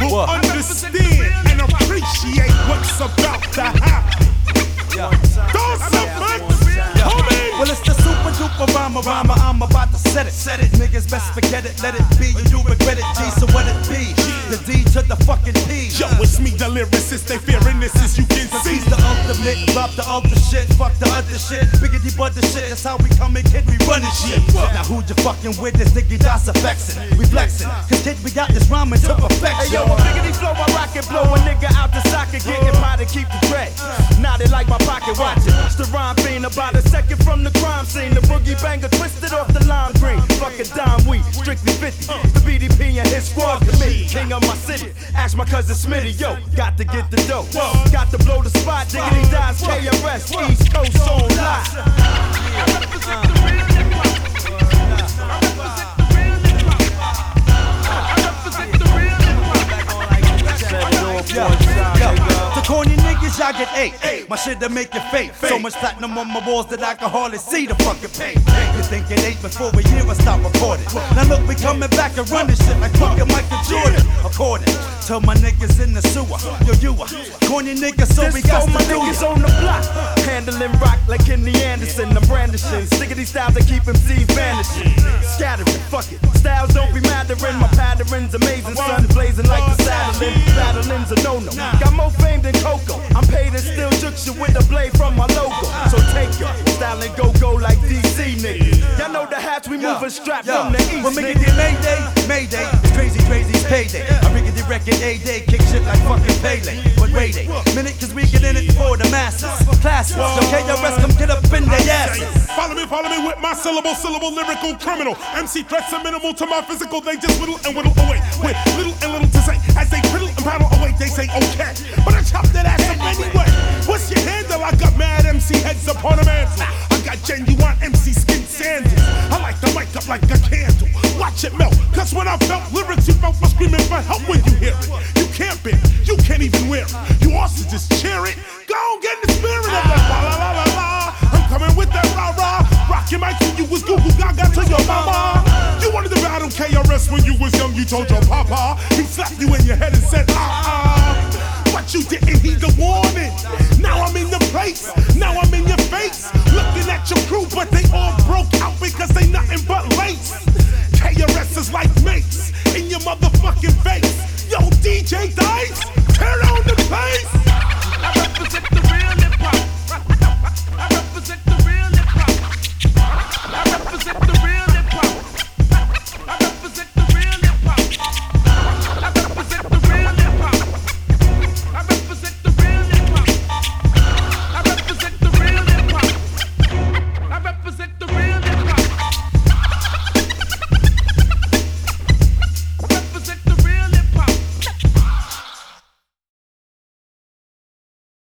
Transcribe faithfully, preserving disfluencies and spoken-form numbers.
will understand and appreciate what's about to happen. Don't submit, homie. Well, it's the super duper rhyme, rhymer. I'm about to set it. Set it. Niggas best forget it. Let it be. You do regret it. G, so what it be? The D to the fucking P. Yo, it's me, the lyricist. They fearing this as you can see. He's the ultimate. Drop the ultra shit. Fuck the other shit. Biggity but the shit. That's how we come and kid. We running shit. Now who you fucking with? This nigga that's affecting. We flexing. Cause kid, we got this rhyming to perfection. Hey yo, a biggity flow, I rock it, blow a nigga out the socket, getting pot to keep the dread. Now they like my pocket, watch it. It's the rhyme fiend, about a second from the crime scene. The boogie banger twisted off the lime green. Fucking dime weed, strictly fifty. The B D P and his squad committee. King of my city, ask my cousin Smitty, yo, got to get the dough. Got to blow the spot, diggity dies, K R S, East Coast on live. I represent the real hip hop. I represent the real hip hop. I represent the real hip hop. The corny niggas, y'all get eight. My shit'll make you fake. So much platinum on my walls that I can hardly see the fucking paint. You think it ain't before a year I stop recording. Now look, we coming back and running shit like fucking Michael Jordan. According to my niggas in the sewer. Yo, you a corny niggas, so this we got my niggas on the block. Handling rock like Kenny Anderson. I'm brandishing. Stickity styles that keep M Cs vanishing. Scattering, fuck it. Styles don't be mattering. My pattern's amazing. Sun blazing like the saddling. Battling's a no-no. Got more fame than Coco. I'm paid and still jukes you with a blade from my logo. So take your style and go-go like D C niggas. Y'all know the hats we moving strapped from the east. Well, make it Mayday, Mayday. It's crazy, crazy, it's payday. I rig it record A-Day, kick shit like fucking Pele. But wait a minute, cause we get in it for the masses. Classes, so K R S come get up in their asses. Follow me, follow me with my syllable, syllable, lyrical criminal. M C threats are minimal to my physical, they just whittle and whittle away. With little and little to say, as they riddle and paddle away, they say okay. But I chop that ass up anyway. What's your handle? I got mad M C heads upon a mantle. I got genuine M C skin sandals. I like the mic up like a candle. Watch it melt, cause when I felt lyrics, you felt my screaming for help when you hear it. You can't bear it, you can't even wear it. You also just cheer it. Go on, get in the spirit of that la la la la la. I'm coming with that rah rah. Rockin' mic when you was Google Gaga to your mama. You wanted to battle K R S when you was young, you told your papa. He slapped you in your head and said, ah ah. But you didn't heed the warning. Now I'm in the place, now I'm in your face. Looking at your crew, but they all broke out because they nothing but lace. K R S